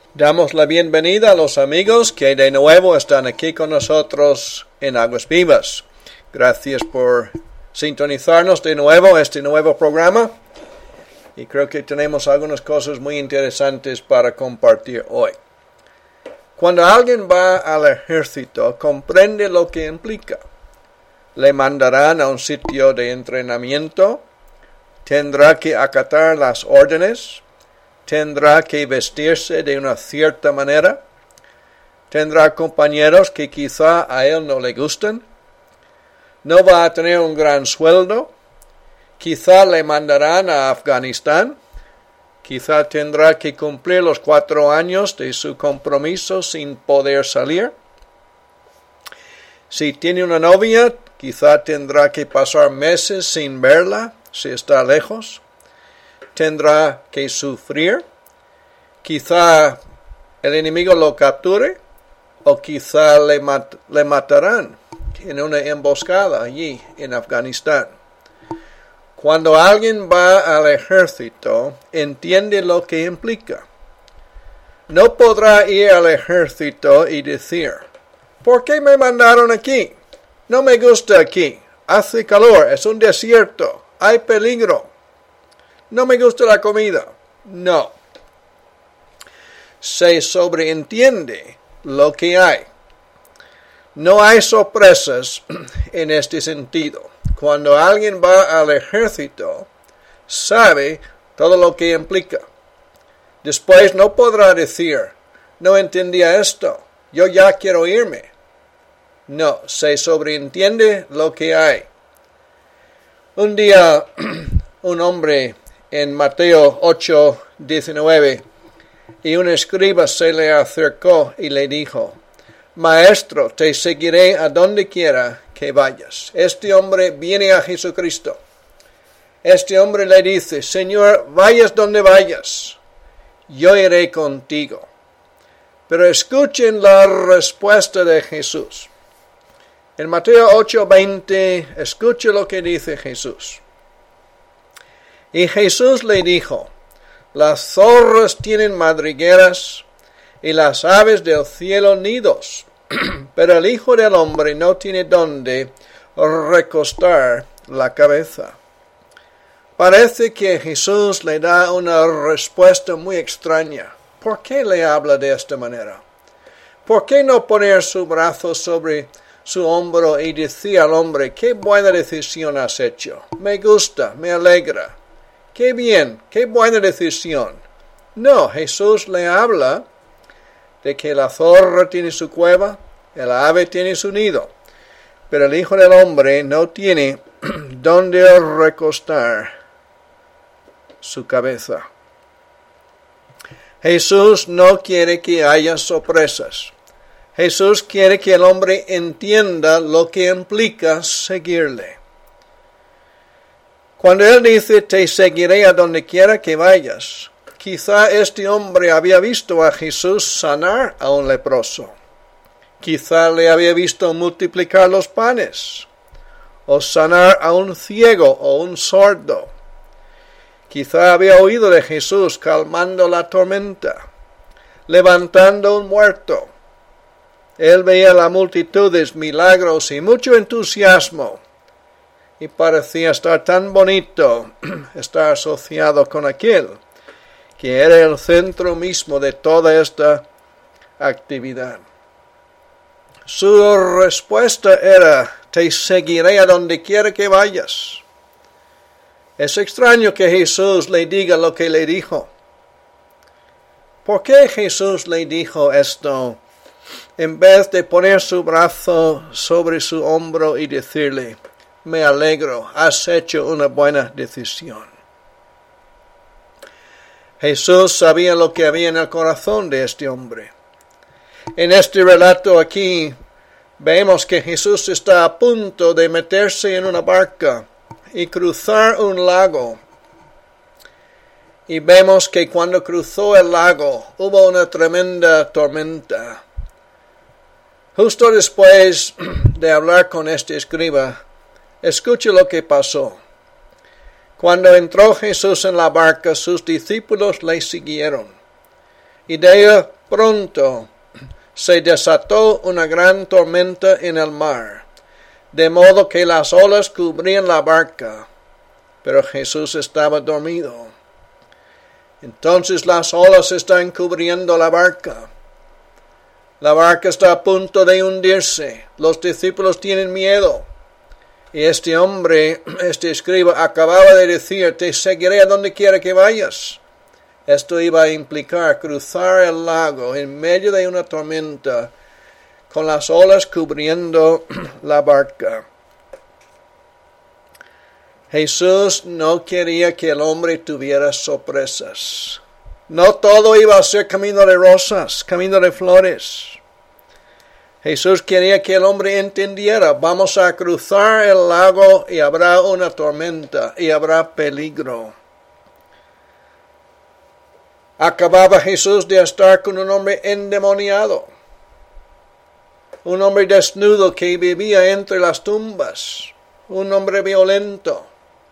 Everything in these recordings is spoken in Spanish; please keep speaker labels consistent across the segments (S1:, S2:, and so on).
S1: Damos la bienvenida a los amigos que de nuevo están aquí con nosotros en Aguas Vivas. Gracias por sintonizarnos de nuevo este nuevo programa. Y creo que tenemos algunas cosas muy interesantes para compartir hoy. Cuando alguien va al ejército, comprende lo que implica. Le mandarán a un sitio de entrenamiento, tendrá que acatar las órdenes, tendrá que vestirse de una cierta manera, tendrá compañeros que quizá a él no le gusten, no va a tener un gran sueldo, quizá le mandarán a Afganistán, quizá tendrá que cumplir los 4 años de su compromiso sin poder salir. Si tiene una novia, quizá tendrá que pasar meses sin verla si está lejos. Tendrá que sufrir. Quizá el enemigo lo capture o quizá le matarán en una emboscada allí en Afganistán. Cuando alguien va al ejército, entiende lo que implica. No podrá ir al ejército y decir, ¿por qué me mandaron aquí? No me gusta aquí. Hace calor, es un desierto, hay peligro. No me gusta la comida. No. Se sobreentiende lo que hay. No hay sorpresas en este sentido. Cuando alguien va al ejército, sabe todo lo que implica. Después no podrá decir, no entendía esto, yo ya quiero irme. No, se sobreentiende lo que hay. Un día, un hombre en Mateo 8:19, y un escriba se le acercó y le dijo, Maestro, te seguiré a donde quiera que vayas. Este hombre viene a Jesucristo. Este hombre le dice, Señor, vayas donde vayas, yo iré contigo. Pero escuchen la respuesta de Jesús. En Mateo 8:20, escuche lo que dice Jesús. Y Jesús le dijo, las zorras tienen madrigueras y las aves del cielo nidos, pero el Hijo del Hombre no tiene dónde recostar la cabeza. Parece que Jesús le da una respuesta muy extraña. ¿Por qué le habla de esta manera? ¿Por qué no poner su brazo sobre su hombro y decir al hombre, qué buena decisión has hecho? Me gusta, me alegra. Qué bien, qué buena decisión. No, Jesús le habla de que la zorra tiene su cueva, el ave tiene su nido, pero el Hijo del Hombre no tiene dónde recostar su cabeza. Jesús no quiere que haya sorpresas. Jesús quiere que el hombre entienda lo que implica seguirle. Cuando él dice, te seguiré a donde quiera que vayas, quizá este hombre había visto a Jesús sanar a un leproso. Quizá le había visto multiplicar los panes, o sanar a un ciego o un sordo. Quizá había oído de Jesús calmando la tormenta, levantando un muerto. Él veía las multitudes, milagros y mucho entusiasmo. Y parecía estar tan bonito estar asociado con aquel que era el centro mismo de toda esta actividad. Su respuesta era, te seguiré a donde quiera que vayas. Es extraño que Jesús le diga lo que le dijo. ¿Por qué Jesús le dijo esto en vez de poner su brazo sobre su hombro y decirle, me alegro, has hecho una buena decisión? Jesús sabía lo que había en el corazón de este hombre. En este relato aquí vemos que Jesús está a punto de meterse en una barca y cruzar un lago. Y vemos que cuando cruzó el lago hubo una tremenda tormenta. Justo después de hablar con este escriba, escuche lo que pasó. Cuando entró Jesús en la barca, sus discípulos le siguieron. Y de Pronto se desató una gran tormenta en el mar, de modo que las olas cubrían la barca, pero Jesús estaba dormido. Entonces las olas están cubriendo la barca. La barca está a punto de hundirse. Los discípulos tienen miedo. Y este hombre, este escriba, acababa de decir, te seguiré a donde quiera que vayas. Esto iba a implicar cruzar el lago en medio de una tormenta, con las olas cubriendo la barca. Jesús no quería que el hombre tuviera sorpresas. No todo iba a ser camino de rosas, camino de flores. Jesús quería que el hombre entendiera, vamos a cruzar el lago y habrá una tormenta y habrá peligro. Acababa Jesús de estar con un hombre endemoniado, un hombre desnudo que vivía entre las tumbas, un hombre violento.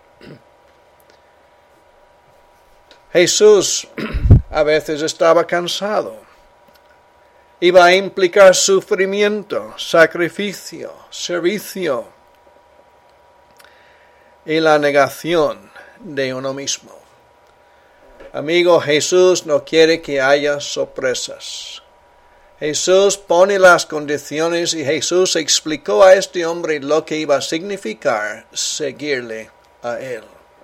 S1: Jesús a veces estaba cansado. Iba a implicar sufrimiento, sacrificio, servicio y la negación de uno mismo. Amigo, Jesús no quiere que haya sorpresas. Jesús pone las condiciones y Jesús explicó a este hombre lo que iba a significar seguirle a él.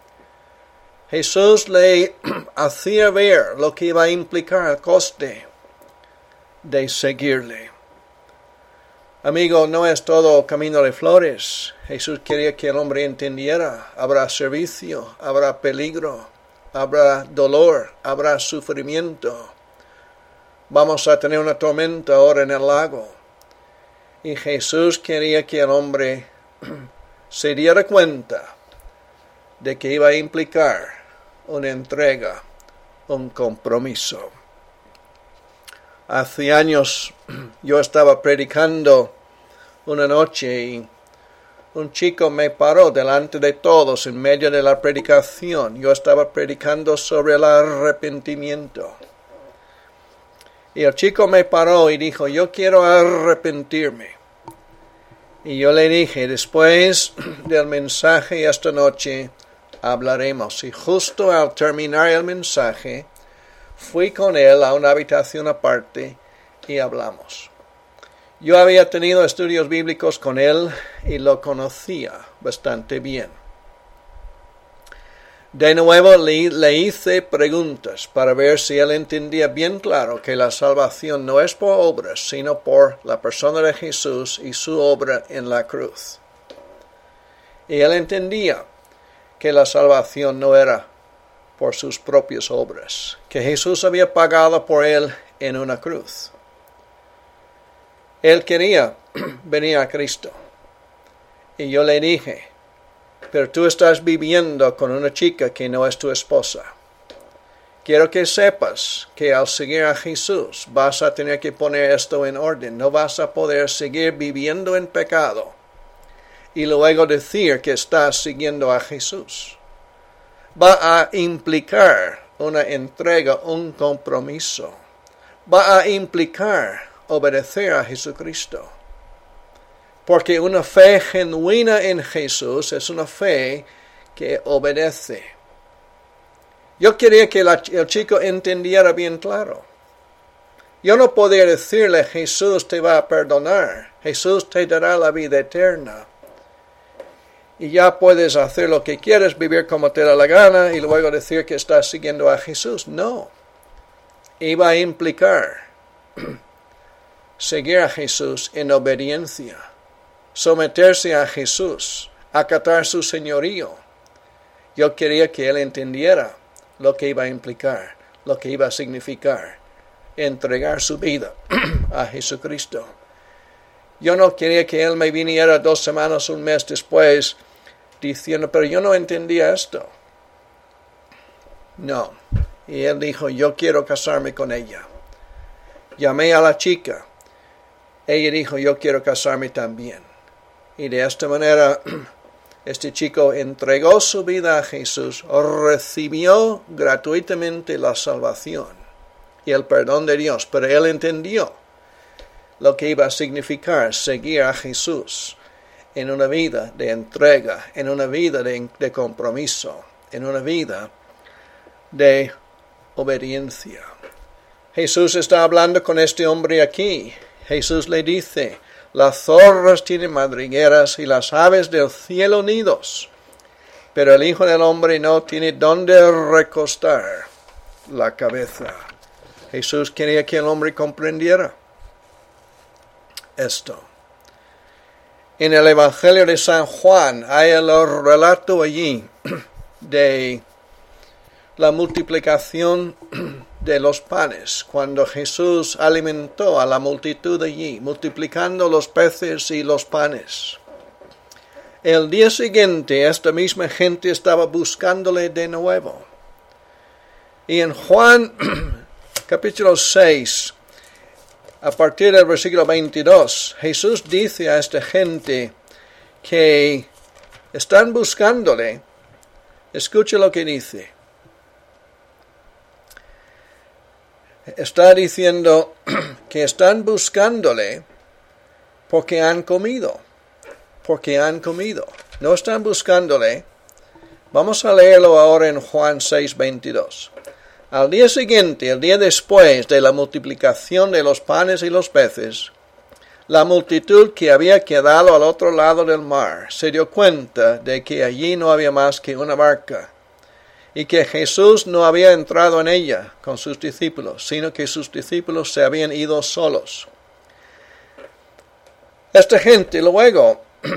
S1: Jesús le hacía ver lo que iba a implicar el coste de seguirle. Amigo, no es todo camino de flores. Jesús quería que el hombre entendiera. Habrá servicio, habrá peligro, habrá dolor, habrá sufrimiento. Vamos a tener una tormenta ahora en el lago. Y Jesús quería que el hombre se diera cuenta de que iba a implicar una entrega, un compromiso. Hace años yo estaba predicando una noche y un chico me paró delante de todos en medio de la predicación. Yo estaba predicando sobre el arrepentimiento. Y el chico me paró y dijo, yo quiero arrepentirme. Y yo le dije, después del mensaje esta noche hablaremos. Y justo al terminar el mensaje, fui con él a una habitación aparte y hablamos. Yo había tenido estudios bíblicos con él y lo conocía bastante bien. De nuevo le hice preguntas para ver si él entendía bien claro que la salvación no es por obras, sino por la persona de Jesús y su obra en la cruz. Y él entendía que la salvación no era por sus propias obras, que Jesús había pagado por él en una cruz. Él quería venir a Cristo. Y yo le dije, pero tú estás viviendo con una chica que no es tu esposa. Quiero que sepas que al seguir a Jesús vas a tener que poner esto en orden. No vas a poder seguir viviendo en pecado y luego decir que estás siguiendo a Jesús. Va a implicar una entrega, un compromiso. Va a implicar obedecer a Jesucristo. Porque una fe genuina en Jesús es una fe que obedece. Yo quería que el chico entendiera bien claro. Yo no podía decirle, Jesús te va a perdonar, Jesús te dará la vida eterna. Y ya puedes hacer lo que quieres, vivir como te da la gana y luego decir que estás siguiendo a Jesús. No. Iba a implicar seguir a Jesús en obediencia. Someterse a Jesús, acatar su señorío. Yo quería que él entendiera lo que iba a implicar, lo que iba a significar, entregar su vida a Jesucristo. Yo no quería que él me viniera 2 semanas, un mes después, diciendo, pero yo no entendía esto. No. Y él dijo, yo quiero casarme con ella. Llamé a la chica. Ella dijo, yo quiero casarme también. Y de esta manera, este chico entregó su vida a Jesús, recibió gratuitamente la salvación y el perdón de Dios, pero él entendió lo que iba a significar seguir a Jesús en una vida de entrega, en una vida de compromiso, en una vida de obediencia. Jesús está hablando con este hombre aquí. Jesús le dice, las zorras tienen madrigueras y las aves del cielo nidos, pero el Hijo del Hombre no tiene dónde recostar la cabeza. Jesús quería que el hombre comprendiera esto. En el Evangelio de San Juan hay el relato allí de la multiplicación de los panes, cuando Jesús alimentó a la multitud allí, multiplicando los peces y los panes. El día siguiente, esta misma gente estaba buscándole de nuevo. Y en Juan capítulo 6, a partir del versículo 22, Jesús dice a esta gente que están buscándole. Escucha lo que dice. Está diciendo que están buscándole porque han comido. Porque han comido. No están buscándole. Vamos a leerlo ahora en Juan 6:22. Al día siguiente, el día después de la multiplicación de los panes y los peces, la multitud que había quedado al otro lado del mar se dio cuenta de que allí no había más que una barca, y que Jesús no había entrado en ella con sus discípulos, sino que sus discípulos se habían ido solos. Esta gente luego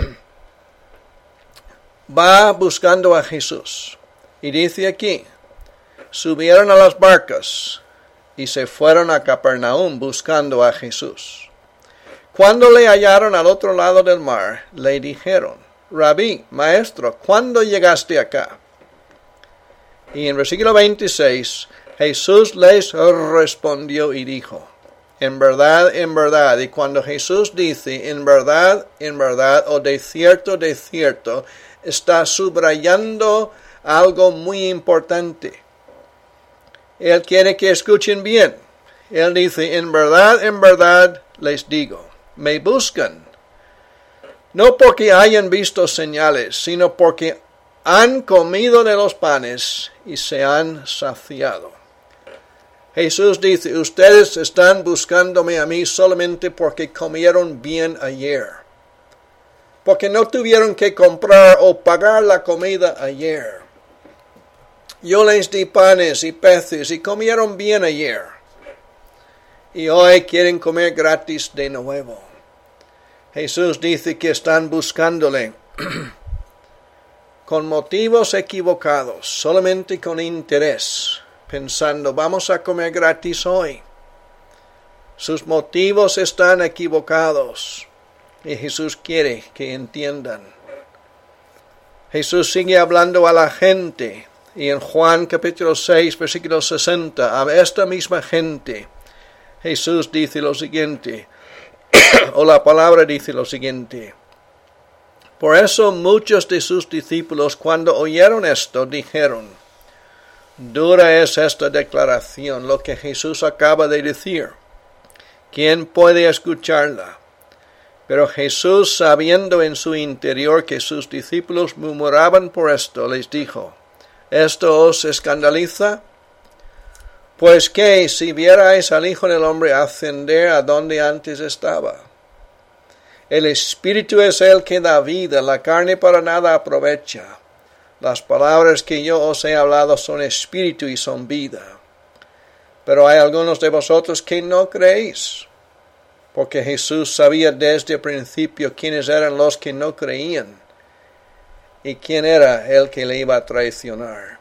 S1: va buscando a Jesús, y dice aquí, subieron a las barcas y se fueron a Capernaum buscando a Jesús. Cuando le hallaron al otro lado del mar, le dijeron, Rabí, maestro, ¿cuándo llegaste acá? Y en versículo 26, Jesús les respondió y dijo, en verdad, y cuando Jesús dice en verdad, o de cierto, está subrayando algo muy importante. Él quiere que escuchen bien. Él dice, en verdad, les digo, me buscan, no porque hayan visto señales, sino porque han comido de los panes y se han saciado. Jesús dice, ustedes están buscándome a mí solamente porque comieron bien ayer, porque no tuvieron que comprar o pagar la comida ayer. Yo les di panes y peces y comieron bien ayer, y hoy quieren comer gratis de nuevo. Jesús dice que están buscándole con motivos equivocados, solamente con interés, pensando, vamos a comer gratis hoy. Sus motivos están equivocados, y Jesús quiere que entiendan. Jesús sigue hablando a la gente, y en Juan capítulo 6, versículo 60, a esta misma gente, Jesús dice lo siguiente, o la palabra dice lo siguiente. Por eso muchos de sus discípulos, cuando oyeron esto, dijeron, dura es esta declaración, lo que Jesús acaba de decir. ¿Quién puede escucharla? Pero Jesús, sabiendo en su interior que sus discípulos murmuraban por esto, les dijo, ¿esto os escandaliza? Pues que si vierais al Hijo del Hombre ascender a donde antes estaba. El Espíritu es el que da vida, la carne para nada aprovecha. Las palabras que yo os he hablado son espíritu y son vida. Pero hay algunos de vosotros que no creéis, porque Jesús sabía desde el principio quiénes eran los que no creían y quién era el que le iba a traicionar.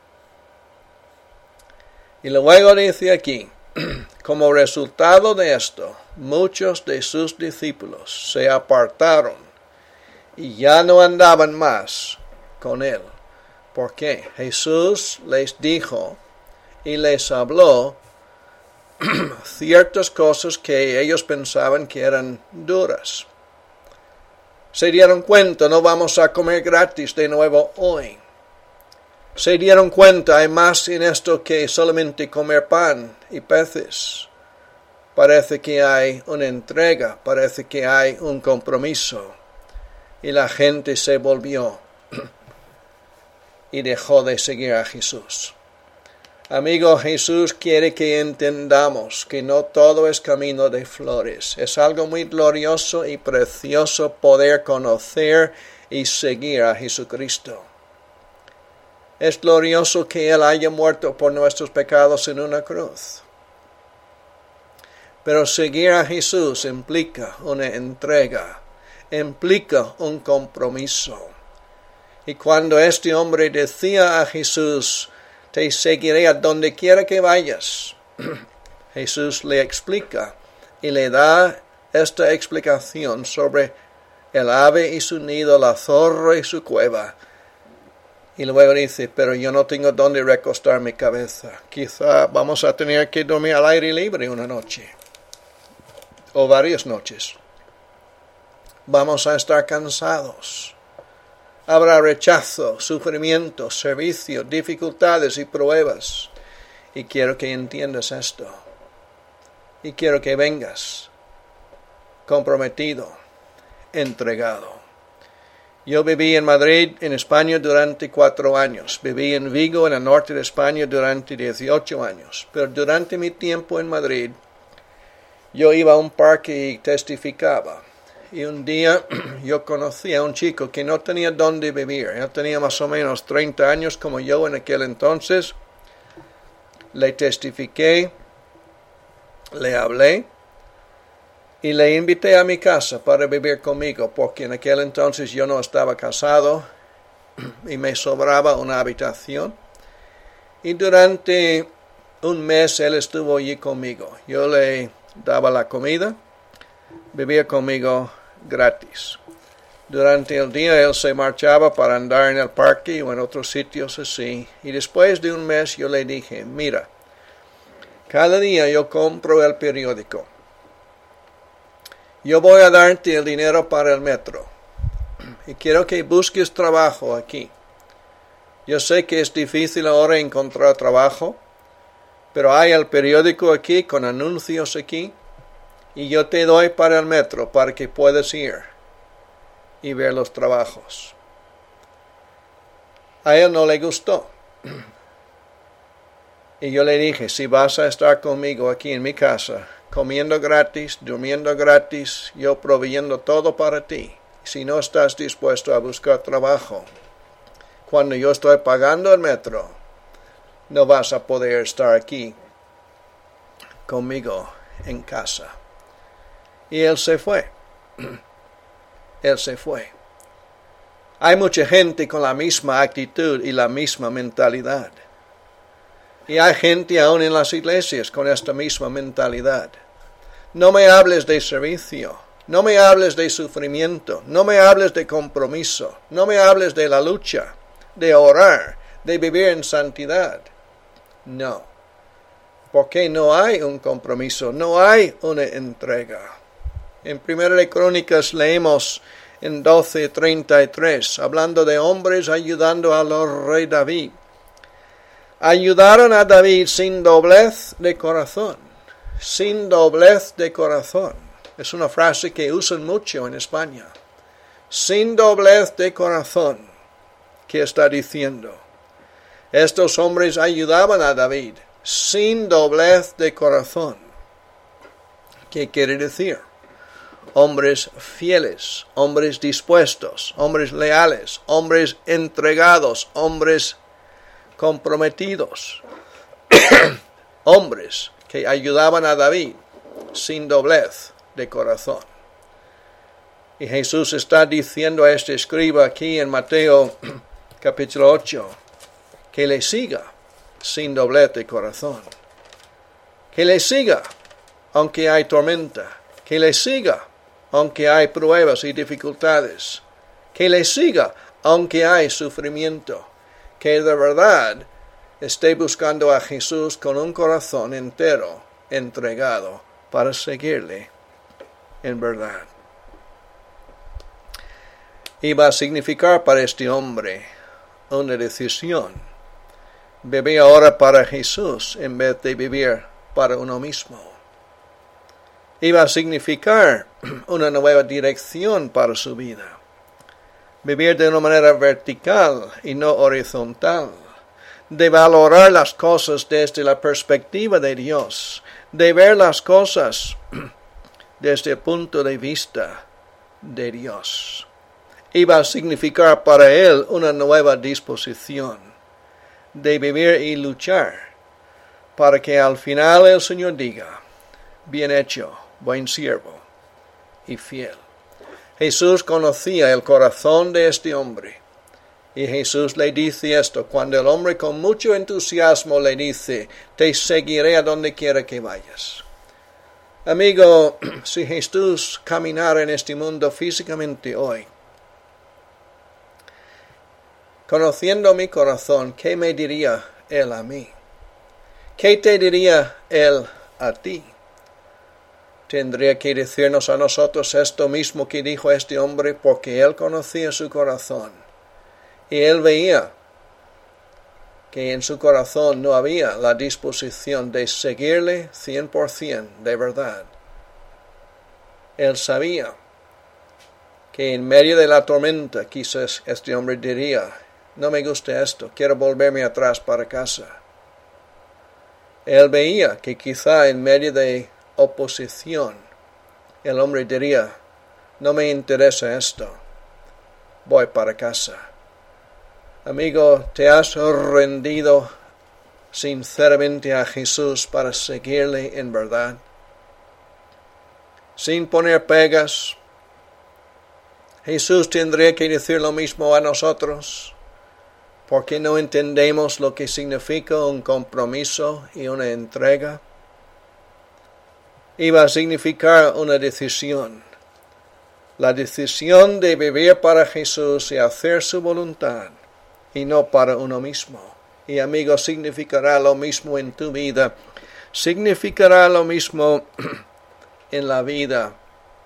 S1: Y luego dice aquí, como resultado de esto, muchos de sus discípulos se apartaron y ya no andaban más con él. Porque Jesús les dijo y les habló ciertas cosas que ellos pensaban que eran duras. Se dieron cuenta, no vamos a comer gratis de nuevo hoy. Se dieron cuenta, hay más en esto que solamente comer pan y peces. Parece que hay una entrega, parece que hay un compromiso. Y la gente se volvió y dejó de seguir a Jesús. Amigo, Jesús quiere que entendamos que no todo es camino de flores. Es algo muy glorioso y precioso poder conocer y seguir a Jesucristo. Es glorioso que Él haya muerto por nuestros pecados en una cruz. Pero seguir a Jesús implica una entrega, implica un compromiso. Y cuando este hombre decía a Jesús, te seguiré a donde quiera que vayas, Jesús le explica y le da esta explicación sobre el ave y su nido, la zorra y su cueva. Y luego dice, pero yo no tengo dónde recostar mi cabeza. Quizá vamos a tener que dormir al aire libre una noche. O varias noches. Vamos a estar cansados. Habrá rechazo, sufrimiento, servicio, dificultades y pruebas. Y quiero que entiendas esto. Y quiero que vengas comprometido, entregado. Yo viví en Madrid, en España, durante 4 años. Viví en Vigo, en el norte de España, durante 18 años. Pero durante mi tiempo en Madrid, yo iba a un parque y testificaba. Y un día yo conocí a un chico que no tenía dónde vivir. Él tenía más o menos 30 años como yo en aquel entonces. Le testifiqué, le hablé y le invité a mi casa para vivir conmigo, porque en aquel entonces yo no estaba casado y me sobraba una habitación. Y durante un mes él estuvo allí conmigo. Yo le daba la comida, vivía conmigo gratis. Durante el día él se marchaba para andar en el parque o en otros sitios así. Y después de un mes yo le dije, mira, cada día yo compro el periódico. Yo voy a darte el dinero para el metro. Y quiero que busques trabajo aquí. Yo sé que es difícil ahora encontrar trabajo, pero hay el periódico aquí con anuncios aquí. Y yo te doy para el metro para que puedas ir y ver los trabajos. A él no le gustó. Y yo le dije, si vas a estar conmigo aquí en mi casa, comiendo gratis, durmiendo gratis, yo proveyendo todo para ti. Si no estás dispuesto a buscar trabajo, cuando yo estoy pagando el metro, no vas a poder estar aquí conmigo en casa. Y él se fue. Él se fue. Hay mucha gente con la misma actitud y la misma mentalidad. Y hay gente aún en las iglesias con esta misma mentalidad. No me hables de servicio. No me hables de sufrimiento. No me hables de compromiso. No me hables de la lucha, de orar, de vivir en santidad. No. Porque no hay un compromiso, no hay una entrega. En 1 de Crónicas leemos en 12:33, hablando de hombres ayudando al rey David. Ayudaron a David sin doblez de corazón. Sin doblez de corazón. Es una frase que usan mucho en España. Sin doblez de corazón. ¿Qué está diciendo? Estos hombres ayudaban a David sin doblez de corazón. ¿Qué quiere decir? Hombres fieles, hombres dispuestos, hombres leales, hombres entregados, hombres comprometidos, hombres que ayudaban a David sin doblez de corazón. Y Jesús está diciendo a este escriba aquí en Mateo capítulo 8, que le siga sin doblez de corazón, que le siga aunque hay tormenta, que le siga aunque hay pruebas y dificultades, que le siga aunque hay sufrimiento, que de verdad esté buscando a Jesús con un corazón entero, entregado, para seguirle en verdad. Iba a significar para este hombre una decisión vivir ahora para Jesús en vez de vivir para uno mismo. Iba a significar una nueva dirección para su vida. Vivir de una manera vertical y no horizontal. De valorar las cosas desde la perspectiva de Dios. De ver las cosas desde el punto de vista de Dios. Iba a significar para él una nueva disposición de vivir y luchar para que al final el Señor diga, bien hecho, buen siervo y fiel. Jesús conocía el corazón de este hombre y Jesús le dice esto cuando el hombre con mucho entusiasmo le dice, te seguiré a donde quiera que vayas. Amigo, si Jesús caminara en este mundo físicamente hoy, conociendo mi corazón, ¿qué me diría Él a mí? ¿Qué te diría Él a ti? Tendría que decirnos a nosotros esto mismo que dijo este hombre porque Él conocía su corazón. Y Él veía que en su corazón no había la disposición de seguirle 100% de verdad. Él sabía que en medio de la tormenta quizás este hombre diría, no me gusta esto, quiero volverme atrás para casa. Él veía que quizá en medio de oposición el hombre diría, no me interesa esto, voy para casa. Amigo, ¿te has rendido sinceramente a Jesús para seguirle en verdad? Sin poner pegas. Jesús tendría que decir lo mismo a nosotros, porque no entendemos lo que significa un compromiso y una entrega. Iba a significar una decisión, la decisión de vivir para Jesús y hacer su voluntad, y no para uno mismo. Y amigo, significará lo mismo en tu vida, significará lo mismo en la vida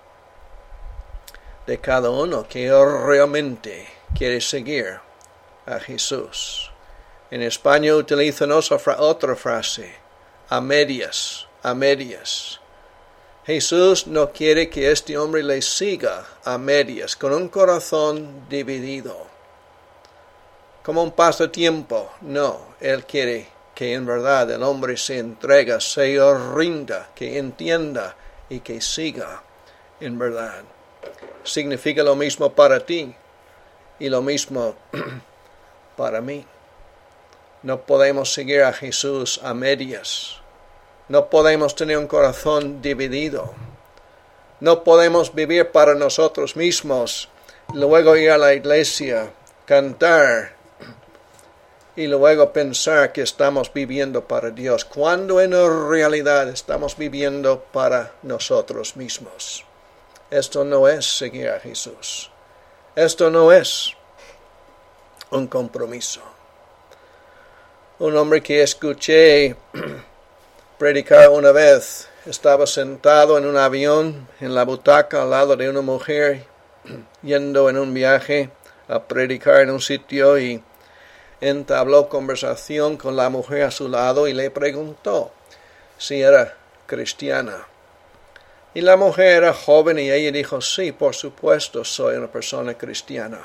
S1: de cada uno que realmente quiere seguir a Jesús. En España utilizan otra frase, a medias, a medias. Jesús no quiere que este hombre le siga a medias, con un corazón dividido. Como un pasatiempo, no, Él quiere que en verdad el hombre se entrega, se rinda, que entienda y que siga en verdad. Significa lo mismo para ti y lo mismo para mí. No podemos seguir a Jesús a medias. No podemos tener un corazón dividido. No podemos vivir para nosotros mismos, luego ir a la iglesia, cantar y luego pensar que estamos viviendo para Dios, cuando en realidad estamos viviendo para nosotros mismos. Esto no es seguir a Jesús. Esto no es un compromiso. Un hombre que escuché predicar una vez estaba sentado en un avión en la butaca al lado de una mujer yendo en un viaje a predicar en un sitio y entabló conversación con la mujer a su lado y le preguntó si era cristiana. Y la mujer era joven y ella dijo, sí, por supuesto, soy una persona cristiana.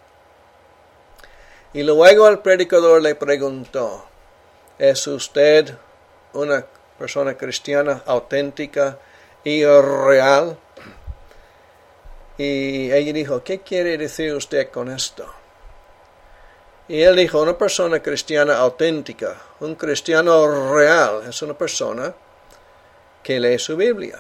S1: Y luego el predicador le preguntó, ¿es usted una persona cristiana auténtica y real? Y ella dijo, ¿qué quiere decir usted con esto? Y él dijo, una persona cristiana auténtica, un cristiano real, es una persona que lee su Biblia.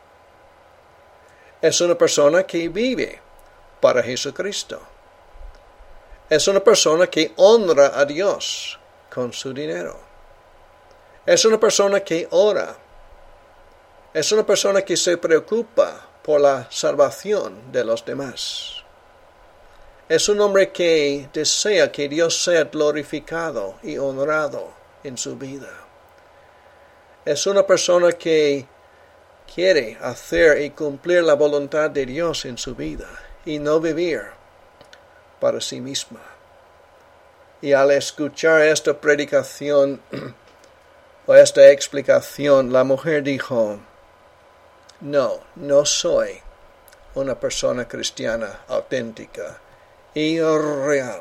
S1: Es una persona que vive para Jesucristo. Es una persona que honra a Dios con su dinero. Es una persona que ora. Es una persona que se preocupa por la salvación de los demás. Es un hombre que desea que Dios sea glorificado y honrado en su vida. Es una persona que quiere hacer y cumplir la voluntad de Dios en su vida y no vivir para sí misma. Y al escuchar esta predicación o esta explicación, la mujer dijo, no soy una persona cristiana auténtica y real.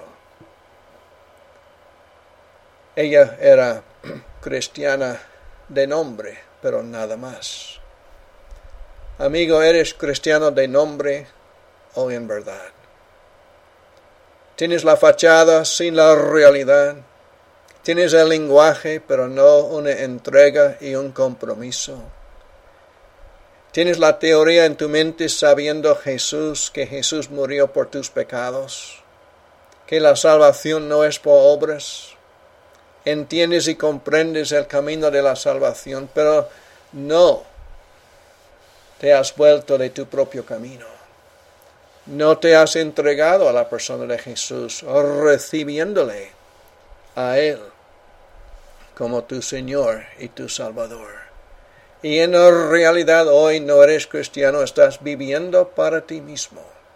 S1: Ella era cristiana de nombre, pero nada más. Amigo, ¿eres cristiano de nombre o en verdad? ¿Tienes la fachada sin la realidad? ¿Tienes el lenguaje, pero no una entrega y un compromiso? ¿Tienes la teoría en tu mente sabiendo que Jesús murió por tus pecados? ¿Que la salvación no es por obras? ¿Entiendes y comprendes el camino de la salvación, pero no te has vuelto de tu propio camino? No te has entregado a la persona de Jesús, recibiéndole a Él como tu Señor y tu Salvador. Y en realidad hoy no eres cristiano, estás viviendo para ti mismo.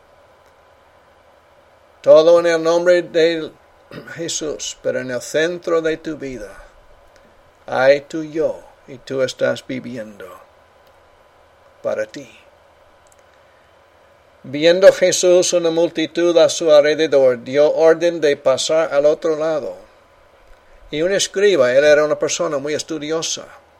S1: Todo en el nombre de Jesús, pero en el centro de tu vida hay tu yo y tú estás viviendo para ti. Viendo Jesús una multitud a su alrededor, dio orden de pasar al otro lado. Y un escriba, él era una persona muy estudiosa,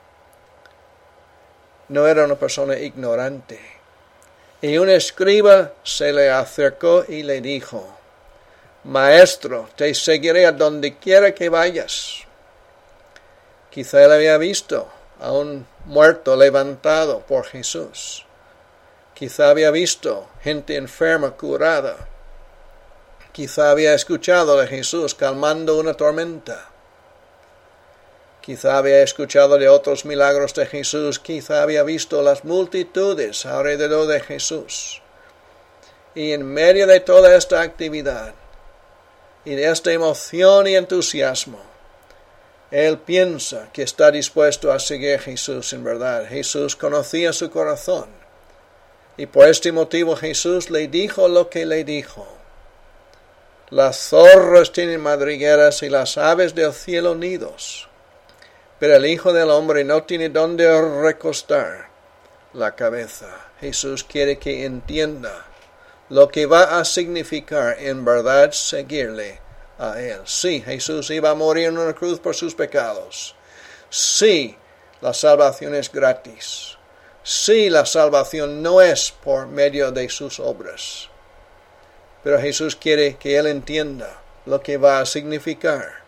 S1: no era una persona ignorante. Y un escriba se le acercó y le dijo, Maestro, te seguiré a donde quiera que vayas. Quizá él había visto a un muerto levantado por Jesús. Quizá había visto gente enferma curada. Quizá había escuchado de Jesús calmando una tormenta. Quizá había escuchado de otros milagros de Jesús. Quizá había visto las multitudes alrededor de Jesús. Y en medio de toda esta actividad y de esta emoción y entusiasmo, él piensa que está dispuesto a seguir a Jesús en verdad. Jesús conocía su corazón. Y por este motivo Jesús le dijo lo que le dijo. Las zorras tienen madrigueras y las aves del cielo nidos, pero el Hijo del Hombre no tiene dónde recostar la cabeza. Jesús quiere que entienda lo que va a significar en verdad seguirle a Él. Sí, Jesús iba a morir en una cruz por sus pecados. Sí, la salvación es gratis. Sí, la salvación no es por medio de sus obras. Pero Jesús quiere que él entienda lo que va a significar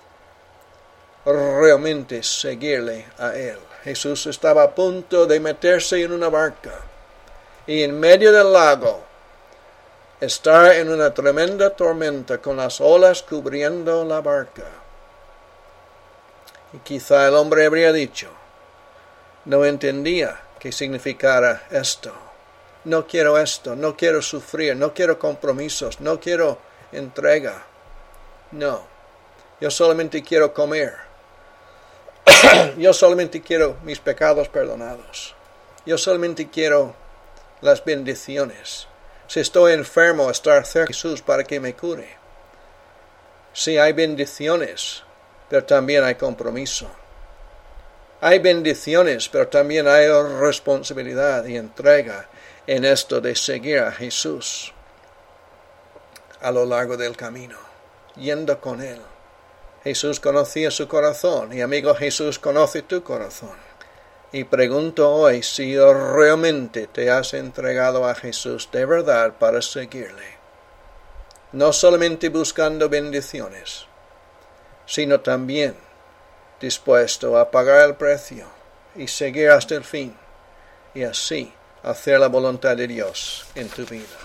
S1: realmente seguirle a Él. Jesús estaba a punto de meterse en una barca y en medio del lago estar en una tremenda tormenta con las olas cubriendo la barca. Y quizá el hombre habría dicho, no entendía qué significara esto. No quiero esto, no quiero sufrir, no quiero compromisos, no quiero entrega. No, yo solamente quiero comer. Yo solamente quiero mis pecados perdonados. Yo solamente quiero las bendiciones. Si estoy enfermo, estar cerca de Jesús para que me cure. Sí, hay bendiciones, pero también hay compromiso. Hay bendiciones, pero también hay responsabilidad y entrega en esto de seguir a Jesús a lo largo del camino, yendo con Él. Jesús conocía su corazón y amigo, Jesús conoce tu corazón. Y pregunto hoy si realmente te has entregado a Jesús de verdad para seguirle. No solamente buscando bendiciones, sino también dispuesto a pagar el precio y seguir hasta el fin y así hacer la voluntad de Dios en tu vida.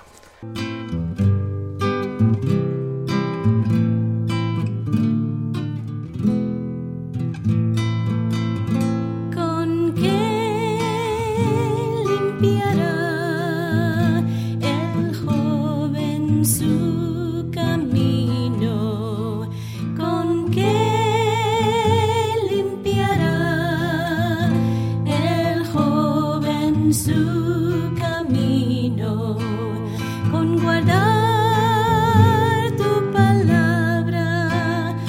S2: Su camino, con guardar tu palabra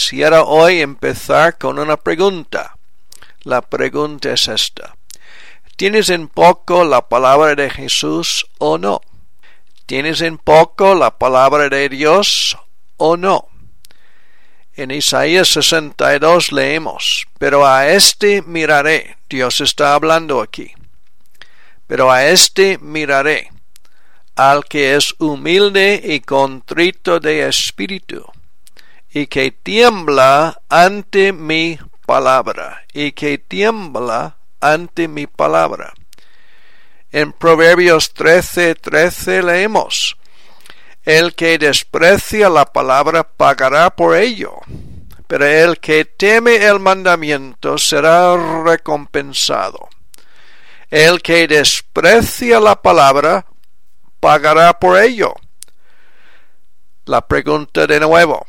S1: quisiera hoy empezar con una pregunta. La pregunta es esta: ¿tienes en poco la palabra de Jesús o no? ¿Tienes en poco la palabra de Dios o no? En Isaías 62 leemos: pero a este miraré. Dios está hablando aquí. Pero a este miraré, al que es humilde y contrito de espíritu, y que tiembla ante mi palabra, y que tiembla ante mi palabra. En Proverbios 13:13 leemos: el que desprecia la palabra pagará por ello, pero el que teme el mandamiento será recompensado. El que desprecia la palabra pagará por ello. La pregunta de nuevo: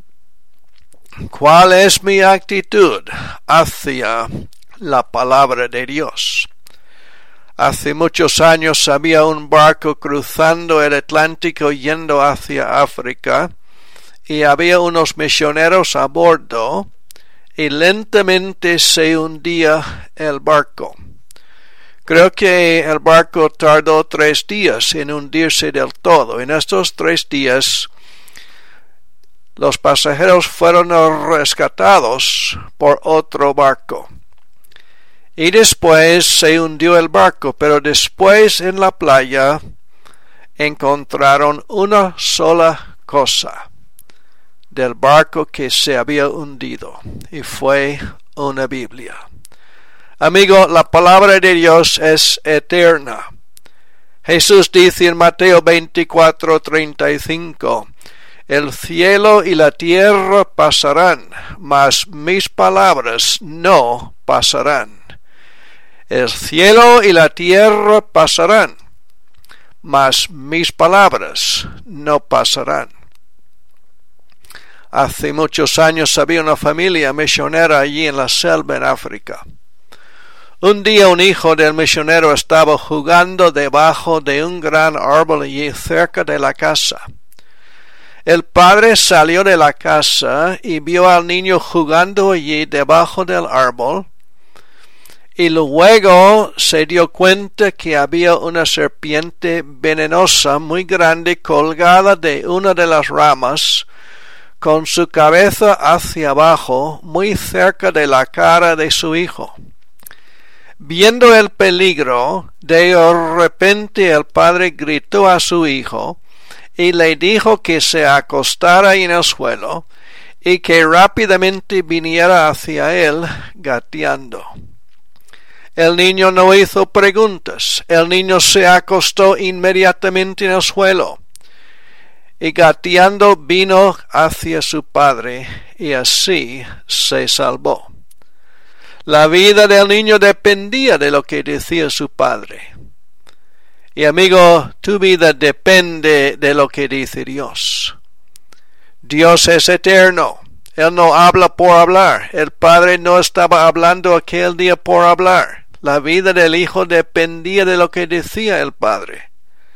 S1: ¿cuál es mi actitud hacia la palabra de Dios? Hace muchos años había un barco cruzando el Atlántico yendo hacia África, y había unos misioneros a bordo, y lentamente se hundía el barco. Creo que el barco tardó 3 días en hundirse del todo. En estos 3 días, los pasajeros fueron rescatados por otro barco. Y después se hundió el barco, pero después en la playa encontraron una sola cosa del barco que se había hundido, y fue una Biblia. Amigo, la palabra de Dios es eterna. Jesús dice en Mateo 24:35: el cielo y la tierra pasarán, mas mis palabras no pasarán. El cielo y la tierra pasarán, mas mis palabras no pasarán. Hace muchos años había una familia misionera allí en la selva en África. Un día un hijo del misionero estaba jugando debajo de un gran árbol allí cerca de la casa. El padre salió de la casa y vio al niño jugando allí debajo del árbol, y luego se dio cuenta que había una serpiente venenosa muy grande colgada de una de las ramas, con su cabeza hacia abajo, muy cerca de la cara de su hijo. Viendo el peligro, de repente el padre gritó a su hijo y le dijo que se acostara en el suelo y que rápidamente viniera hacia él gateando. El niño no hizo preguntas. El niño se acostó inmediatamente en el suelo y gateando vino hacia su padre, y así se salvó. La vida del niño dependía de lo que decía su padre. Y amigo, tu vida depende de lo que dice Dios. Dios es eterno. Él no habla por hablar. El padre no estaba hablando aquel día por hablar. La vida del hijo dependía de lo que decía el padre.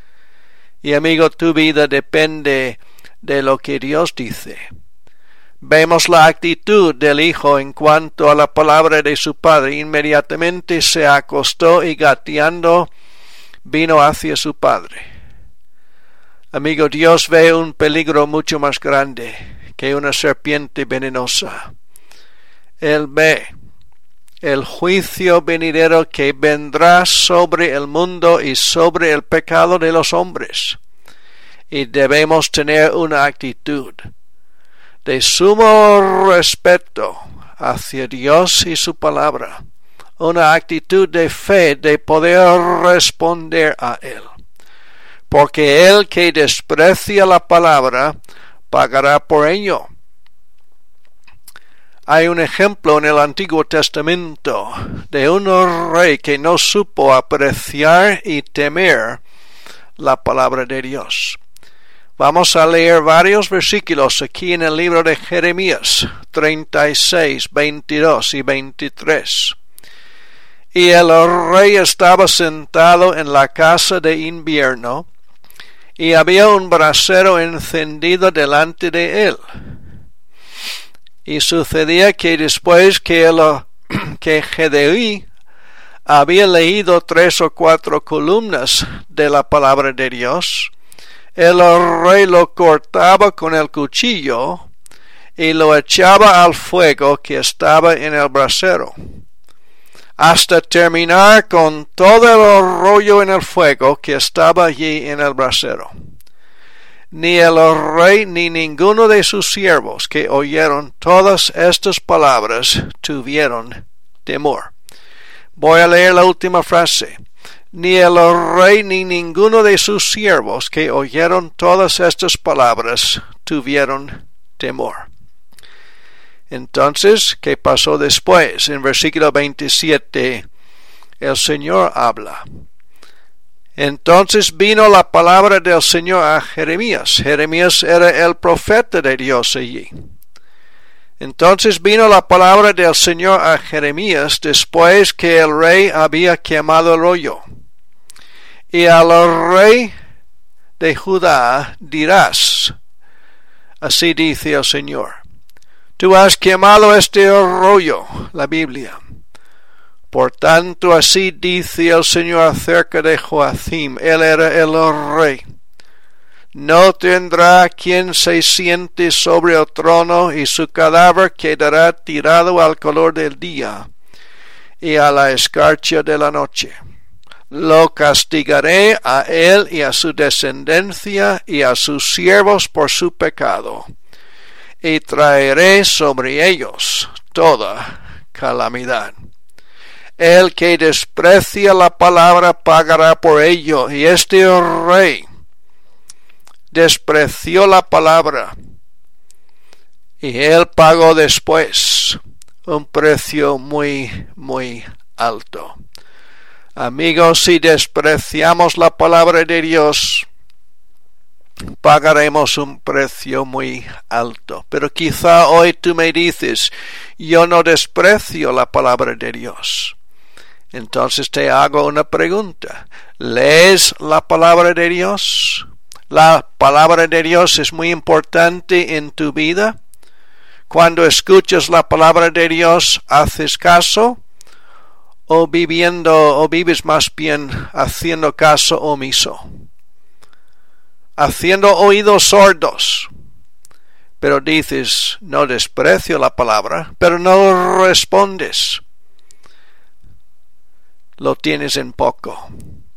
S1: Y amigo, tu vida depende de lo que Dios dice. Vemos la actitud del hijo en cuanto a la palabra de su padre. Inmediatamente se acostó y gateando vino hacia su padre. Amigo, Dios ve un peligro mucho más grande que una serpiente venenosa. Él ve el juicio venidero que vendrá sobre el mundo y sobre el pecado de los hombres. Y debemos tener una actitud de sumo respeto hacia Dios y su palabra, una actitud de fe de poder responder a Él, porque el que desprecia la palabra pagará por ello. Hay un ejemplo en el Antiguo Testamento de un rey que no supo apreciar y temer la palabra de Dios. Vamos a leer varios versículos aquí en el libro de Jeremías 36, 22 y 23. Y el rey estaba sentado en la casa de invierno, y había un brasero encendido delante de él. Y sucedía que después que Gedeí había leído 3 o 4 columnas de la palabra de Dios, el rey lo cortaba con el cuchillo y lo echaba al fuego que estaba en el brasero, hasta terminar con todo el rollo en el fuego que estaba allí en el brasero. Ni el rey ni ninguno de sus siervos que oyeron todas estas palabras tuvieron temor. Voy a leer la última frase. Ni el rey ni ninguno de sus siervos que oyeron todas estas palabras tuvieron temor. Entonces, ¿qué pasó después? En versículo 27, el Señor habla. Entonces vino la palabra del Señor a Jeremías. Jeremías era el profeta de Dios allí. Entonces vino la palabra del Señor a Jeremías después que el rey había quemado el rollo. Y al rey de Judá dirás, así dice el Señor, tú has quemado este rollo, la Biblia. Por tanto, así dice el Señor acerca de Joacim, él era el rey. No tendrá quien se siente sobre el trono, y su cadáver quedará tirado al calor del día y a la escarcha de la noche. Lo castigaré a él y a su descendencia y a sus siervos por su pecado, y traeré sobre ellos toda calamidad. El que desprecia la palabra pagará por ello, y este rey despreció la palabra, y él pagó después un precio muy, muy alto. Amigos, si despreciamos la palabra de Dios, pagaremos un precio muy alto. Pero quizá hoy tú me dices, yo no desprecio la palabra de Dios. Entonces te hago una pregunta. ¿Lees la palabra de Dios? ¿La palabra de Dios es muy importante en tu vida? Cuando escuchas la palabra de Dios, ¿haces caso? ¿O vives más bien haciendo caso omiso? Haciendo oídos sordos. Pero dices, no desprecio la palabra, pero no respondes. Lo tienes en poco.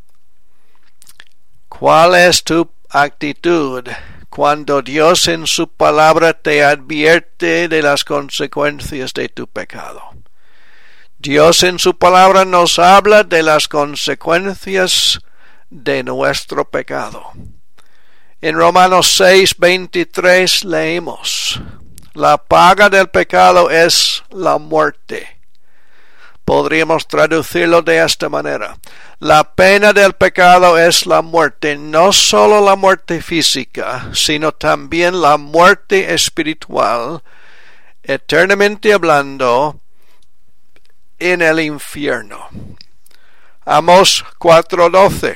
S1: ¿Cuál es tu actitud cuando Dios en su palabra te advierte de las consecuencias de tu pecado? Dios en su palabra nos habla de las consecuencias de nuestro pecado. En Romanos 6:23 leemos, la paga del pecado es la muerte. Podríamos traducirlo de esta manera. La pena del pecado es la muerte, no solo la muerte física, sino también la muerte espiritual, eternamente hablando, en el infierno. Amós 4:12.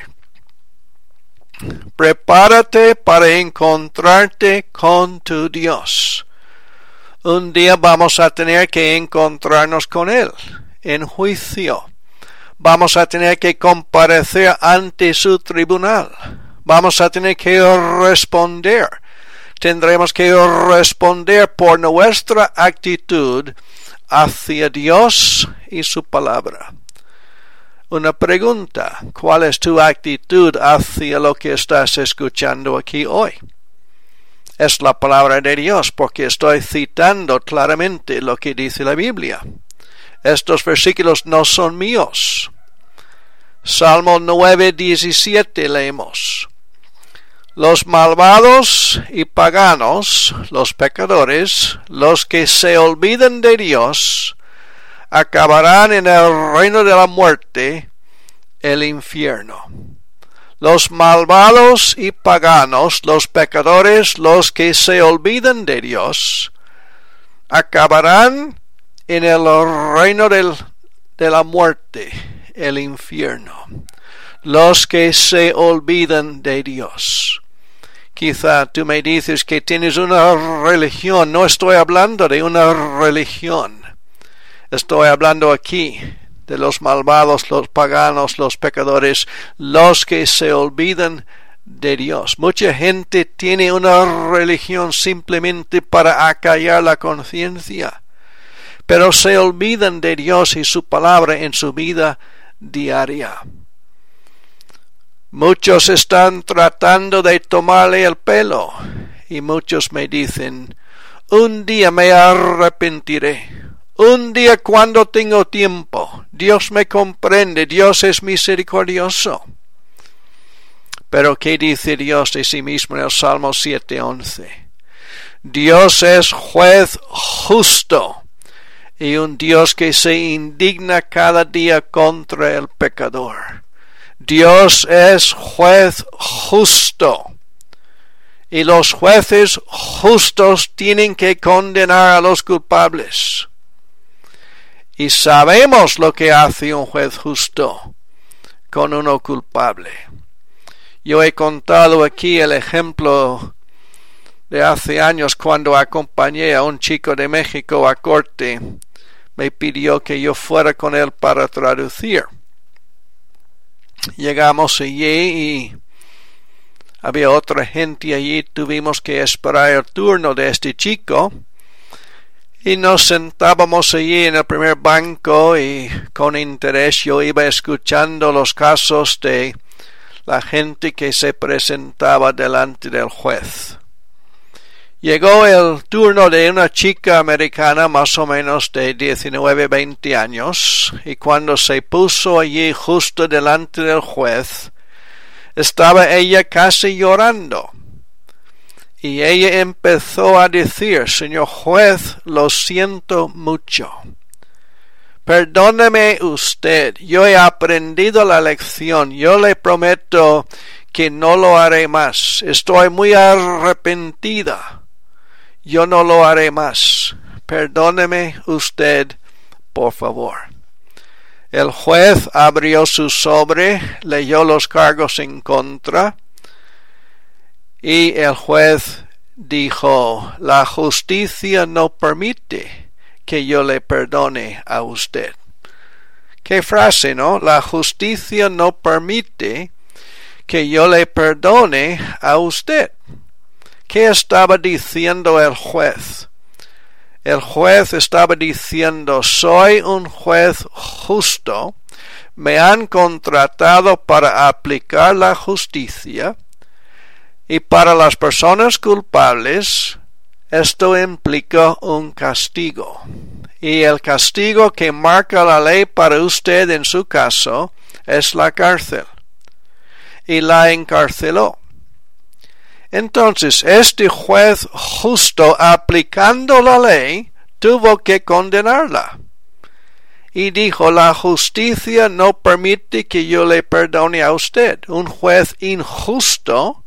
S1: Prepárate para encontrarte con tu Dios. Un día vamos a tener que encontrarnos con Él en juicio. Vamos a tener que comparecer ante su tribunal. Vamos a tener que responder. Tendremos que responder por nuestra actitud hacia Dios y su palabra. Una pregunta, ¿cuál es tu actitud hacia lo que estás escuchando aquí hoy? Es la palabra de Dios, porque estoy citando claramente lo que dice la Biblia. Estos versículos no son míos. Salmo 9:17 leemos. Los malvados y paganos, los pecadores, los que se olvidan de Dios, acabarán en el reino de la muerte, el infierno. Los malvados y paganos, los pecadores, los que se olvidan de Dios, acabarán en el reino de la muerte, el infierno. Los que se olvidan de Dios. Quizá tú me dices que tienes una religión. No estoy hablando de una religión. Estoy hablando aquí de los malvados, los paganos, los pecadores, los que se olvidan de Dios. Mucha gente tiene una religión simplemente para acallar la conciencia, pero se olvidan de Dios y su palabra en su vida diaria. Muchos están tratando de tomarle el pelo y muchos me dicen, un día me arrepentiré. Un día cuando tengo tiempo, Dios me comprende, Dios es misericordioso. Pero ¿qué dice Dios de sí mismo en el Salmo 7:11? Dios es juez justo y un Dios que se indigna cada día contra el pecador. Dios es juez justo. Y los jueces justos tienen que condenar a los culpables. Y sabemos lo que hace un juez justo con uno culpable. Yo he contado aquí el ejemplo de hace años cuando acompañé a un chico de México a corte. Me pidió que yo fuera con él para traducir. Llegamos allí y había otra gente allí. Tuvimos que esperar el turno de este chico. Y nos sentábamos allí en el primer banco y con interés yo iba escuchando los casos de la gente que se presentaba delante del juez. Llegó el turno de una chica americana más o menos de 19, 20 años y cuando se puso allí justo delante del juez, estaba ella casi llorando. Y ella empezó a decir, señor juez, lo siento mucho. Perdóneme usted, yo he aprendido la lección, yo le prometo que no lo haré más. Estoy muy arrepentida. Yo no lo haré más. Perdóneme usted, por favor. El juez abrió su sobre, leyó los cargos en contra. Y el juez dijo, la justicia no permite que yo le perdone a usted. Qué frase, ¿no? La justicia no permite que yo le perdone a usted. ¿Qué estaba diciendo el juez? El juez estaba diciendo, soy un juez justo, me han contratado para aplicar la justicia, y para las personas culpables, esto implica un castigo. Y el castigo que marca la ley para usted en su caso es la cárcel. Y la encarceló. Entonces, este juez justo aplicando la ley tuvo que condenarla. Y dijo, la justicia no permite que yo le perdone a usted. Un juez injusto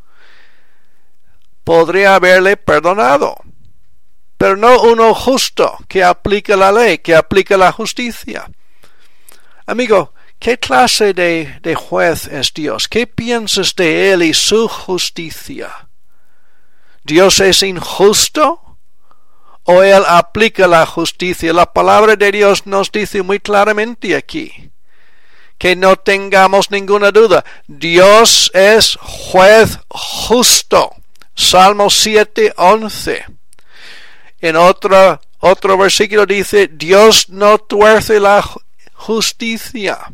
S1: podría haberle perdonado, pero no uno justo que aplica la ley, que aplica la justicia. Amigo, ¿qué clase de juez es Dios? ¿Qué piensas de Él y su justicia? ¿Dios es injusto o Él aplica la justicia? La palabra de Dios nos dice muy claramente aquí que no tengamos ninguna duda. Dios es juez justo. Salmo 7:11. En otro versículo dice, Dios no tuerce la justicia.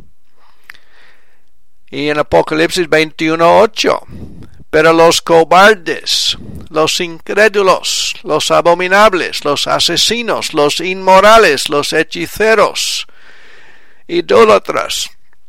S1: Y en Apocalipsis 21:8. Pero los cobardes, los incrédulos, los abominables, los asesinos, los inmorales, los hechiceros, idólatras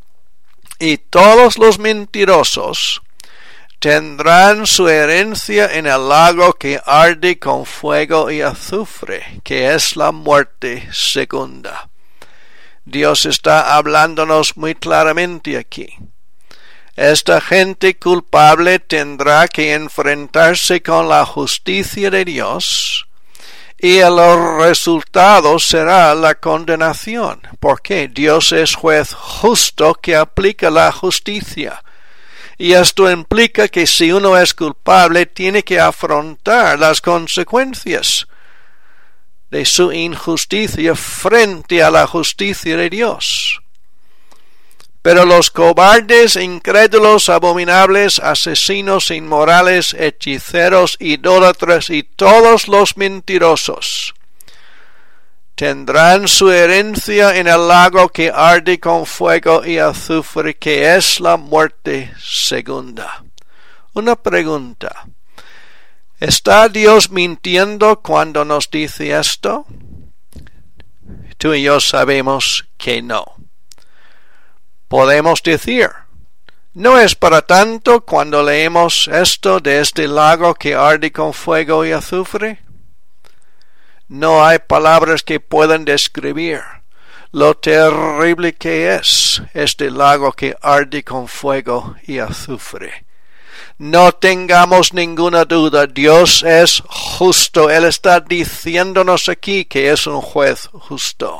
S1: y todos los mentirosos tendrán su herencia en el lago que arde con fuego y azufre, que es la muerte segunda. Dios está hablándonos muy claramente aquí. Esta gente culpable tendrá que enfrentarse con la justicia de Dios y el resultado será la condenación. ¿Por qué? Dios es juez justo que aplica la justicia. Y esto implica que si uno es culpable, tiene que afrontar las consecuencias de su injusticia frente a la justicia de Dios. Pero los cobardes, incrédulos, abominables, asesinos, inmorales, hechiceros, idólatras y todos los mentirosos tendrán su herencia en el lago que arde con fuego y azufre, que es la muerte segunda. Una pregunta: ¿está Dios mintiendo cuando nos dice esto? Tú y yo sabemos que no. Podemos decir: ¿no es para tanto cuando leemos esto de este lago que arde con fuego y azufre? No hay palabras que puedan describir lo terrible que es este lago que arde con fuego y azufre. No tengamos ninguna duda, Dios es justo. Él está diciéndonos aquí que es un juez justo.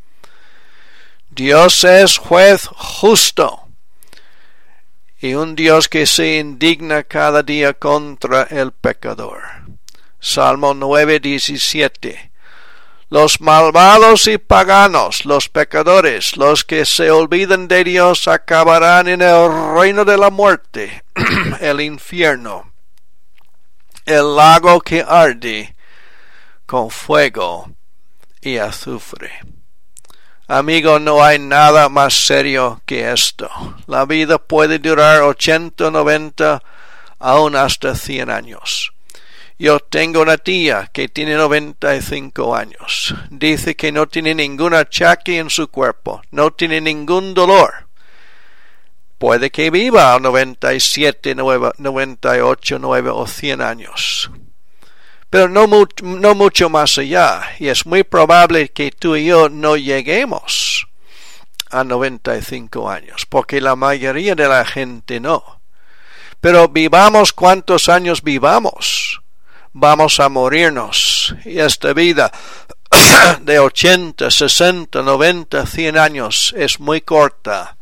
S1: Dios es juez justo y un Dios que se indigna cada día contra el pecador. Salmo 9:17. Los malvados y paganos, los pecadores, los que se olvidan de Dios, acabarán en el reino de la muerte, el infierno, el lago que arde con fuego y azufre. Amigo, no hay nada más serio que esto. La vida puede durar 80, 90, aún hasta 100 años. Yo tengo una tía que tiene 95 años. Dice que no tiene ningún achaque en su cuerpo, no tiene ningún dolor. Puede que viva a 97, 98, 9 o 100 años. Pero no mucho más allá, y es muy probable que tú y yo no lleguemos a 95 años, porque la mayoría de la gente no. Pero vivamos cuantos años vivamos, vamos a morirnos, y esta vida de 80, 60, 90, 100 años es muy corta.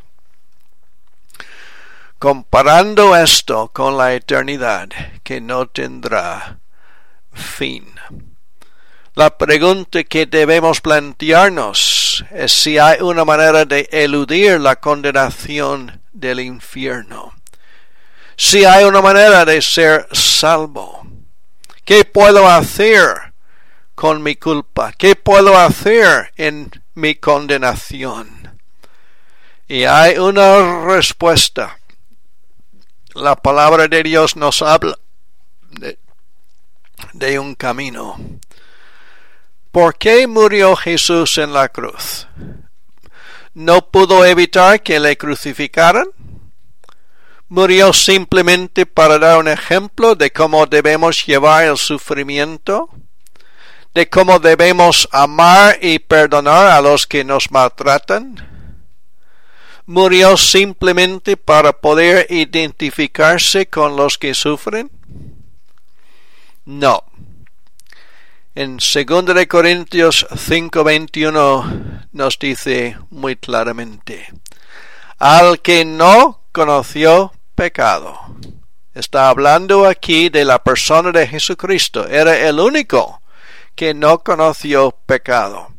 S1: Comparando esto con la eternidad, que no tendrá fin. La pregunta que debemos plantearnos es si hay una manera de eludir la condenación del infierno. Si hay una manera de ser salvo. ¿Qué puedo hacer con mi culpa? ¿Qué puedo hacer en mi condenación? Y hay una respuesta. La palabra de Dios nos habla de un camino. ¿Por qué murió Jesús en la cruz? ¿No pudo evitar que le crucificaran? ¿Murió simplemente para dar un ejemplo de cómo debemos llevar el sufrimiento? ¿De cómo debemos amar y perdonar a los que nos maltratan? ¿Murió simplemente para poder identificarse con los que sufren? No. En 2 Corintios 5:21 nos dice muy claramente: al que no conoció pecado. Está hablando aquí de la persona de Jesucristo. Era el único que no conoció pecado.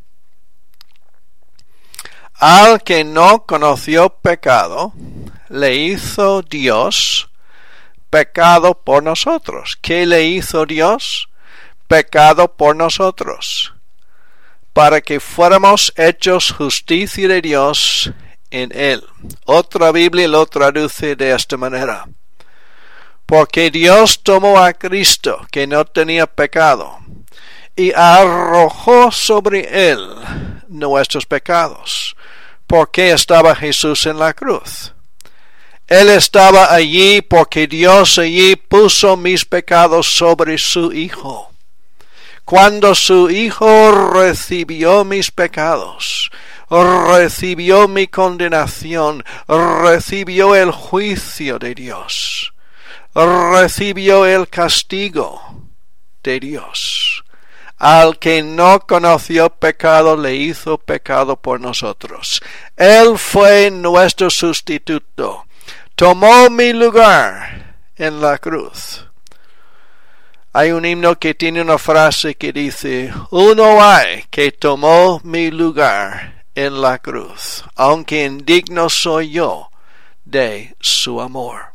S1: Al que no conoció pecado, le hizo Dios pecado por nosotros. ¿Qué le hizo Dios? Pecado por nosotros, para que fuéramos hechos justicia de Dios en él. Otra Biblia lo traduce de esta manera: porque Dios tomó a Cristo, que no tenía pecado, y arrojó sobre él nuestros pecados. ¿Por qué estaba Jesús en la cruz? Él estaba allí porque Dios allí puso mis pecados sobre su Hijo. Cuando su Hijo recibió mis pecados, recibió mi condenación, recibió el juicio de Dios, recibió el castigo de Dios. Al que no conoció pecado, le hizo pecado por nosotros. Él fue nuestro sustituto. tomó mi lugar en la cruz. Hay un himno que tiene una frase que dice: uno hay que tomó mi lugar en la cruz, aunque indigno soy yo de su amor.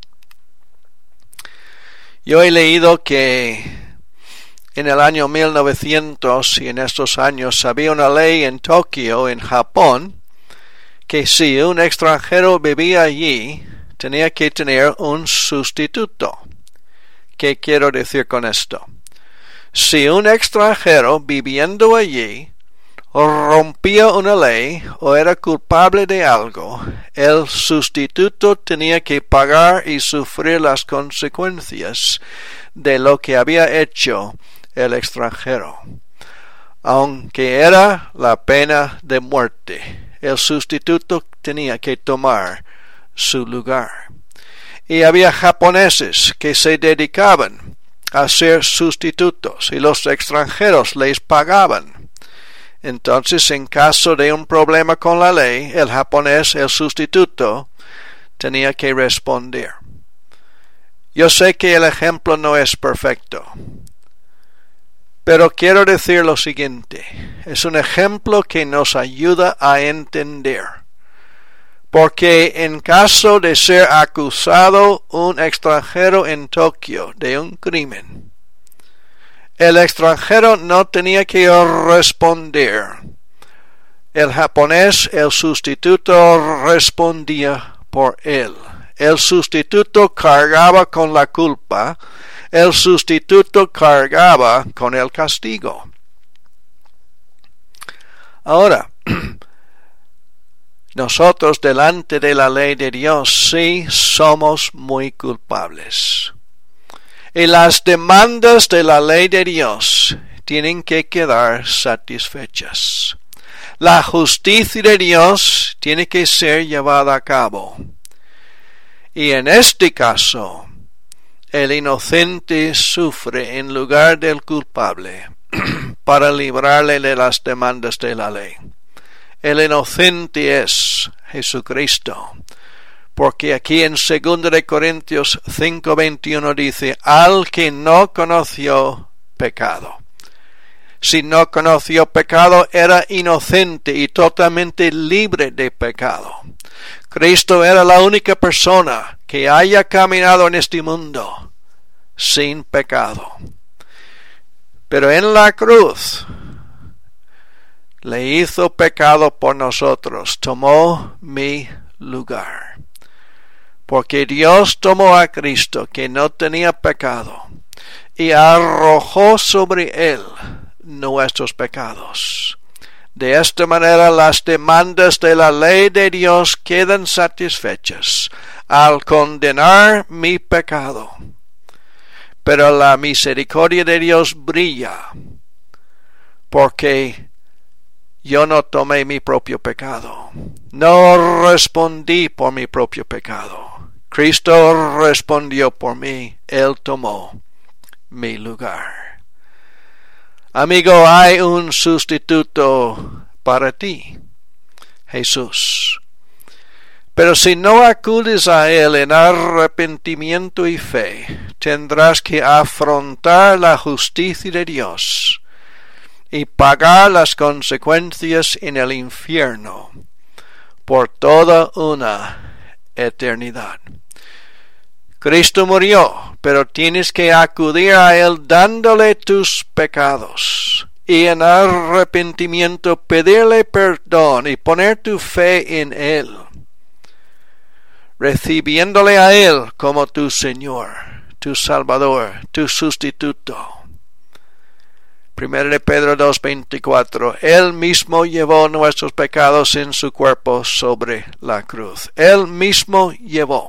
S1: Yo he leído que en el año 1900 y en estos años había una ley en Tokio, en Japón, que si un extranjero vivía allí, tenía que tener un sustituto. ¿Qué quiero decir con esto? Si un extranjero viviendo allí rompía una ley o era culpable de algo, el sustituto tenía que pagar y sufrir las consecuencias de lo que había hecho el extranjero. Aunque era la pena de muerte, el sustituto tenía que tomar su lugar. Y había japoneses que se dedicaban a ser sustitutos y los extranjeros les pagaban. Entonces, en caso de un problema con la ley, el japonés, el sustituto, tenía que responder. Yo sé que el ejemplo no es perfecto, pero quiero decir lo siguiente: es un ejemplo que nos ayuda a entender. Porque en caso de ser acusado un extranjero en Tokio de un crimen, el extranjero no tenía que responder. El japonés, el sustituto, respondía por él. El sustituto cargaba con la culpa. El sustituto cargaba con el castigo. Ahora, nosotros delante de la ley de Dios sí somos muy culpables. Y las demandas de la ley de Dios tienen que quedar satisfechas. La justicia de Dios tiene que ser llevada a cabo. Y en este caso, el inocente sufre en lugar del culpable para librarle de las demandas de la ley. El inocente es Jesucristo. Porque aquí en 2 de Corintios 5:21 dice: al que no conoció pecado. Si no conoció pecado, era inocente y totalmente libre de pecado. Cristo era la única persona que haya caminado en este mundo sin pecado. Pero en la cruz le hizo pecado por nosotros, tomó mi lugar. Porque Dios tomó a Cristo, que no tenía pecado, y arrojó sobre él nuestros pecados. De esta manera las demandas de la ley de Dios quedan satisfechas al condenar mi pecado. Pero la misericordia de Dios brilla, porque yo no tomé mi propio pecado. No respondí por mi propio pecado. Cristo respondió por mí. Él tomó mi lugar. Amigo, hay un sustituto para ti, Jesús. Pero si no acudes a Él en arrepentimiento y fe, tendrás que afrontar la justicia de Dios y pagar las consecuencias en el infierno por toda una eternidad. Cristo murió, pero tienes que acudir a Él dándole tus pecados y en arrepentimiento pedirle perdón y poner tu fe en Él, recibiéndole a Él como tu Señor, tu Salvador, tu sustituto. 1 de Pedro 2:24, Él mismo llevó nuestros pecados en su cuerpo sobre la cruz. Él mismo llevó.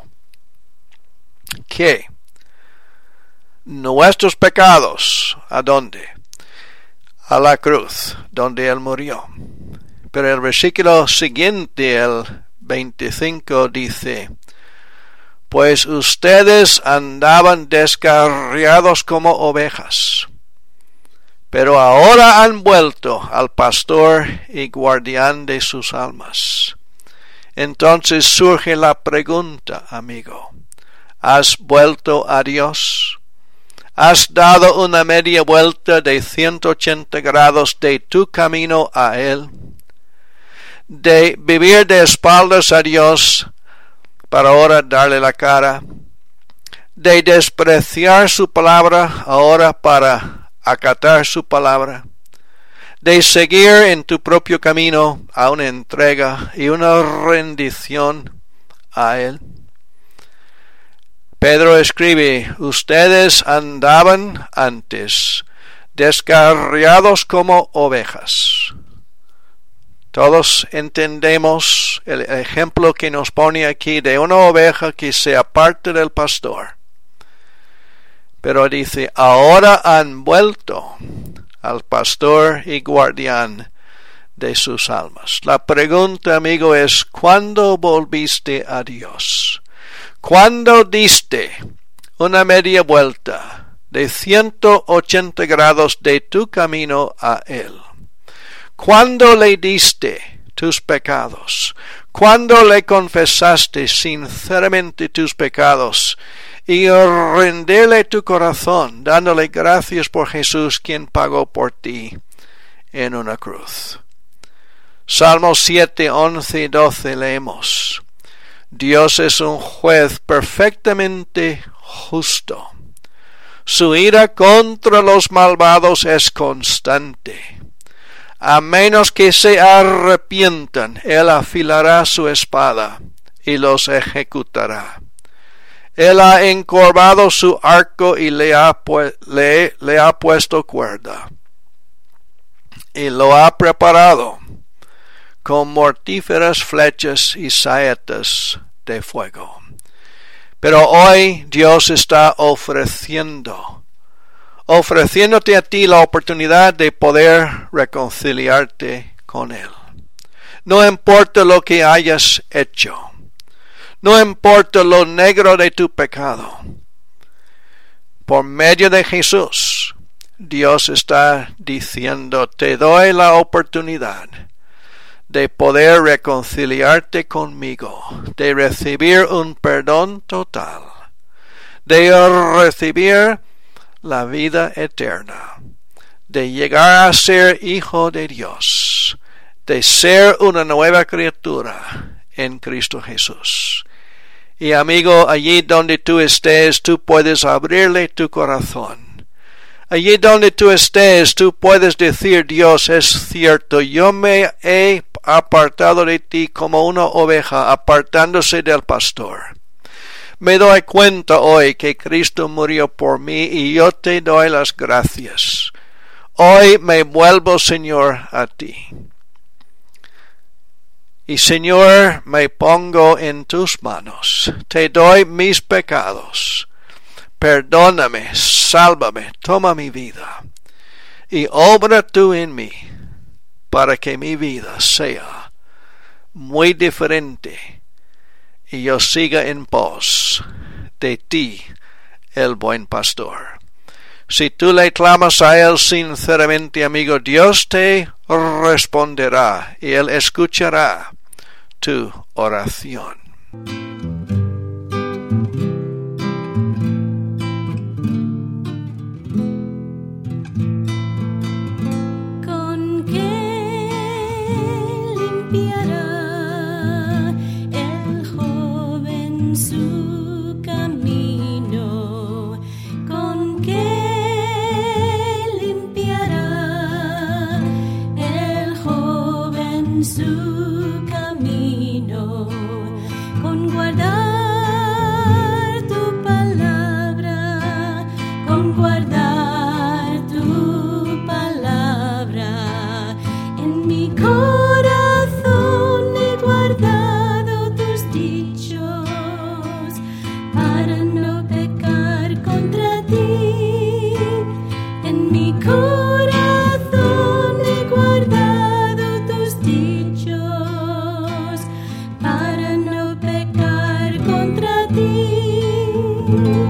S1: ¿Qué? Nuestros pecados. ¿A dónde? A la cruz, donde Él murió. Pero el versículo siguiente, el 25, dice: pues ustedes andaban descarriados como ovejas, pero ahora han vuelto al pastor y guardián de sus almas. Entonces surge la pregunta, amigo. ¿Has vuelto a Dios? ¿Has dado una media vuelta de 180 grados de tu camino a Él? De vivir de espaldas a Dios para ahora darle la cara. De despreciar su palabra ahora para acatar su palabra. De seguir en tu propio camino a una entrega y una rendición a Él. Pedro escribe, ustedes andaban antes descarriados como ovejas. Todos entendemos el ejemplo que nos pone aquí de una oveja que se aparte del pastor. Pero dice, ahora han vuelto al pastor y guardián de sus almas. La pregunta, amigo, es, ¿cuándo volviste a Dios? ¿Cuándo diste una media vuelta de 180 grados de tu camino a Él? ¿Cuándo le diste tus pecados? ¿Cuándo le confesaste sinceramente tus pecados? Y rendirle tu corazón, dándole gracias por Jesús, quien pagó por ti en una cruz. Salmos 7, 11 y 12 leemos. Dios es un juez perfectamente justo. Su ira contra los malvados es constante. A menos que se arrepientan, Él afilará su espada y los ejecutará. Él ha encorvado su arco y le ha puesto cuerda. Y lo ha preparado con mortíferas flechas y saetas de fuego. Pero hoy Dios está ofreciéndote a ti la oportunidad de poder reconciliarte con Él. No importa lo que hayas hecho. No importa lo negro de tu pecado. Por medio de Jesús, Dios está diciendo, te doy la oportunidad de poder reconciliarte conmigo, de recibir un perdón total, de recibir la vida eterna, de llegar a ser hijo de Dios, de ser una nueva criatura en Cristo Jesús. Y amigo, allí donde tú estés, tú puedes abrirle tu corazón. Allí donde tú estés, tú puedes decir, Dios, es cierto, yo me he apartado de ti como una oveja apartándose del pastor. Me doy cuenta hoy que Cristo murió por mí y yo te doy las gracias. Hoy me vuelvo, Señor, a ti. Y Señor, me pongo en tus manos. Te doy mis pecados. Perdóname, sálvame, toma mi vida. Y obra tú en mí para que mi vida sea muy diferente y yo siga en pos de ti, el buen pastor. Si tú le clamas a Él sinceramente, amigo, Dios te responderá y Él escuchará tu oración.
S2: ¿Con qué limpiará el joven su camino? ¿Con qué limpiará el joven su camino? Con guardar tu palabra, con guardar tu palabra. En mi corazón he guardado tus dichos para no pecar contra ti. En mi corazón he guardado tus dichos para no pecar contra ti.